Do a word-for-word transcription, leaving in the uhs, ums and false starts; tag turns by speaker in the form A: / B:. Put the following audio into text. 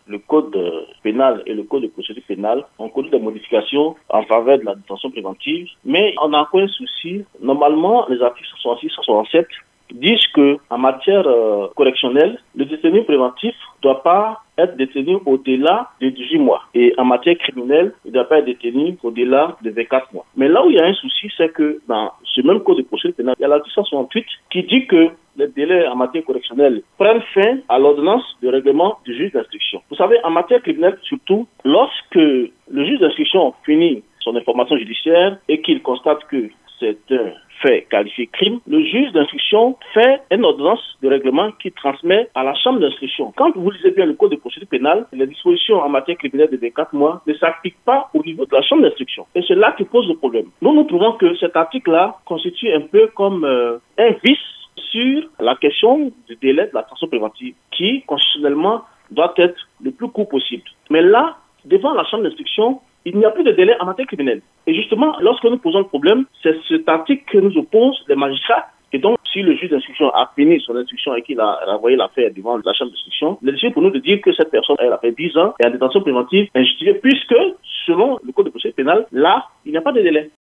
A: le code pénal et le code de procédure pénale ont connu des modifications en faveur de la détention préventive, mais on a encore un souci. Normalement, les articles soixante-six et soixante-sept disent qu'en matière euh, correctionnelle, le détenu préventif ne doit pas être détenu au-delà de dix-huit mois. Et en matière criminelle, il ne doit pas être détenu au-delà de vingt-quatre mois. Mais là où il y a un souci, c'est que dans ce même code de procédure pénale, il y a l'article cent soixante-huit qui dit que les délais en matière correctionnelle prennent fin à l'ordonnance de règlement du juge d'instruction. Vous savez, en matière criminelle, surtout, lorsque le juge d'instruction finit son information judiciaire et qu'il constate que c'est un fait qualifié crime, le juge d'instruction fait une ordonnance de règlement qui transmet à la chambre d'instruction. Quand vous lisez bien le code de procédure pénale, les dispositions en matière criminelle de vingt-quatre mois ne s'appliquent pas au niveau de la chambre d'instruction. Et c'est là que pose le problème. Nous, nous trouvons que cet article-là constitue un peu comme euh, un vice sur la question du délai de la détention préventive qui, constitutionnellement, doit être le plus court possible. Mais là, devant la chambre d'instruction, il n'y a plus de délai en matière criminelle. Et justement, lorsque nous posons le problème, c'est cet article que nous opposent les magistrats. Et donc, si le juge d'instruction a fini son instruction et qu'il a renvoyé l'affaire devant la chambre d'instruction, il est difficile pour nous de dire que cette personne, elle a fait dix ans et en détention préventive injustifiée, puisque, selon le code de procédure pénale, là, il n'y a pas de délai.